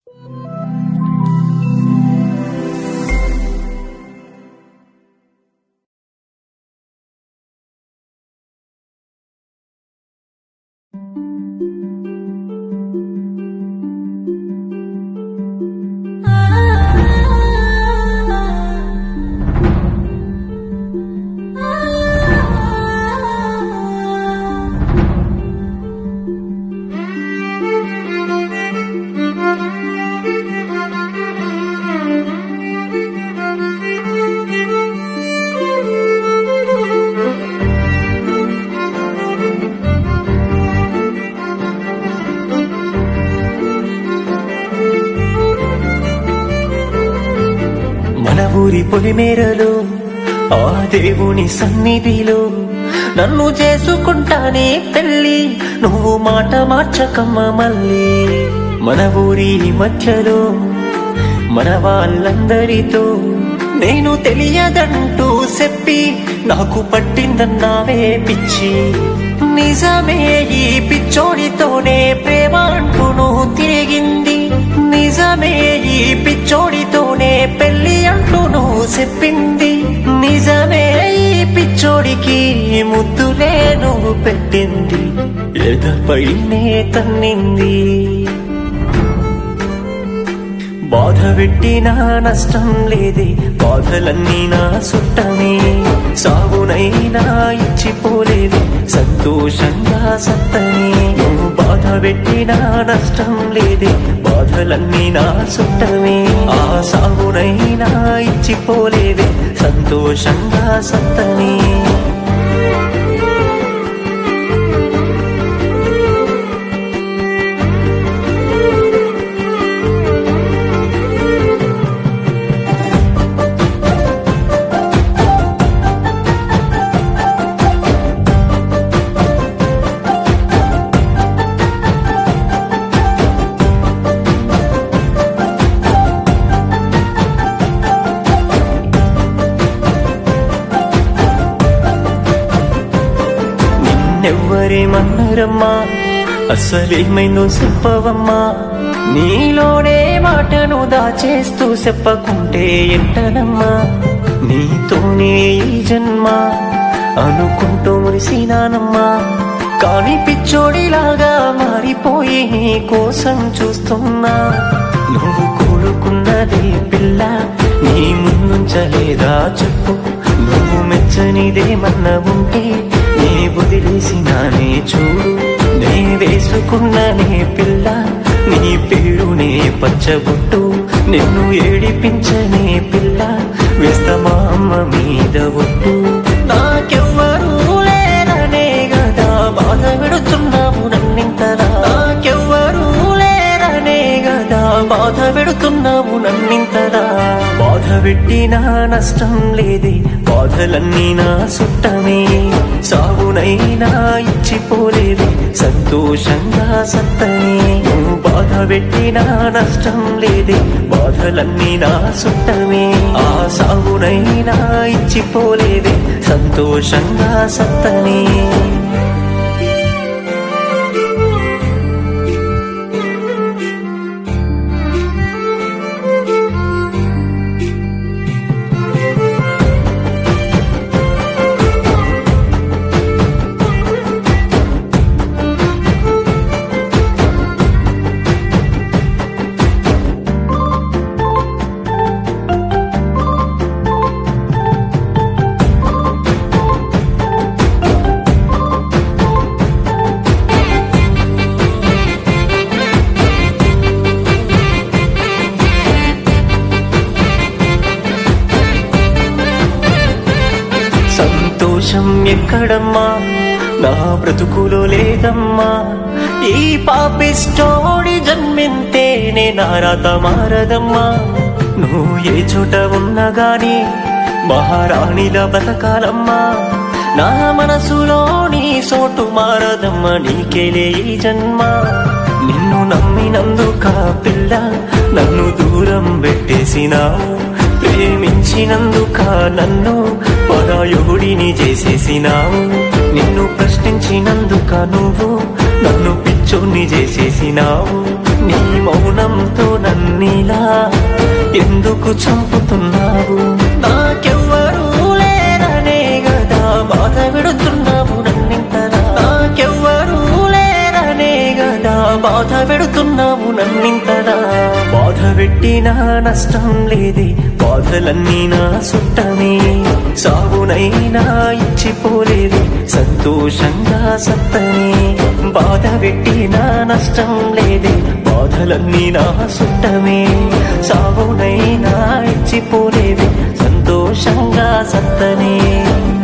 ఊరి పొలిమేరలో ఆ దేవుని సన్నిధిలో నన్ను చేసుకుంటానే పెళ్ళి, నువ్వు మాట మార్చకమ్మ మళ్ళీ. మన ఊరి మధ్యలో మన వాళ్ళందరితో నేను తెలియదంటూ చెప్పి నాకు పట్టిందన్నావే పిచ్చి. నిజమే ఈ పిచ్చోడితోనే ప్రేమ అంటూ నువ్వు తిరిగింది, నిజమే ఈ పిచ్చోడితోనే పెళ్లి అంటూ నువ్వు చెప్పింది, నిజమే ఈ పిచ్చోడికి ముద్దులే నువ్వు పెట్టింది, ఎదపైనే తన్నింది. బాధ పెట్టినా నష్టం లేదే, బాధలన్నీ నా సుట్టమే, సాగునైనా ఇచ్చిపోలేదే సంతోషంగా సత్తనే. నువ్వు బాధ పెట్టినా నష్టం లేదే, బాధలన్నీ నా సుట్టమే, ఆ సాగునైనా ఇచ్చిపోలేదే సంతోషంగా సత్తనే. ఎవ్వరేమన్నారమ్మా, అసలేమైందో చెప్పవమ్మా, నీలోనే మాటను దాచేస్తూ చెప్పకుంటే ఎంటనమ్మా. నీతోనే ఈ జన్మ అనుకుంటూ మురిసినానమ్మా, కాని పిచ్చోడిలాగా మారిపోయి నీ కోసం చూస్తున్నా. నువ్వు కోరుకున్నదే పిల్ల నీ ముందుంచలేదా చెప్పు, నువ్వు మెచ్చనిదేమన్నా ఉంటే నే వదిలేసినానే చూడు. నే వేసుకున్ననే పిల్ల నీ పేరునే పచ్చబొట్టు, నిన్ను ఏడిపించనే పిల్ల వేస్తమా అమ్మ మీద ఒట్టు. నాకెవ్వరూ లేరనే గదా బాధ పెడుతున్నావు నన్నింతలా, నాకెవ్వరూ లేరనే గదా బాధ పెడుతున్నావు నన్నింతలా. బాధ పెట్టినా నష్టం లేదే, బాధలన్నీ నా సుట్టమే, సాగునైనా ఇచ్చిపోలేదే సంతోషంగా సత్తనే. నువ్వు బాధ పెట్టినా నష్టం లేదే, బాధలన్నీ నా సుట్టమే, ఆ సాగునైనా ఇచ్చిపోలేదే సంతోషంగా సత్తనే. సంతోషం ఎక్కడమ్మా నా బ్రతుకులో లేదమ్మా, ఈ పాపిస్టోడి జన్మింతేనే నా రాత మారదమ్మా. నువ్వు ఏ చోట ఉన్నా గాని మహారాణిలా బతకాలమ్మా, నా మనసులోని సోటు మారదమ్మా, నీకేలే ఈ జన్మ. నిన్ను నమ్మినందుక పిల్ల నన్ను దూరం పెట్టేసినావు, ప్రేమించినందుక నన్ను పరాయుడిని చేసేసినావు, నిన్ను ప్రశ్నించినందుక నువ్వు నన్ను పిచ్చోన్ని చేసేసినావు. నీ మౌనంతో నన్నిలా ఎందుకు చంపుతున్నావు? నాకెవ్వరూ లేరనే గదా బాధ పెడుతున్నావు నన్నింతలా. నాకెవ్వరూ లేరనే గదా బాధ పెడుతున్నావు నన్నింతలా. బాధ పెట్టినా నష్టం లేదే, బాధలన్నీ నా సుట్టమే. సాగునైనా ఇచ్చిపోలేదే, సంతోషంగా సత్తనే. బాధ పెట్టినా నష్టం లేదే, బాధలన్నీ నా సుట్టమే. సాగునైనా ఇచ్చిపోలేదే, సంతోషంగా సత్తనే.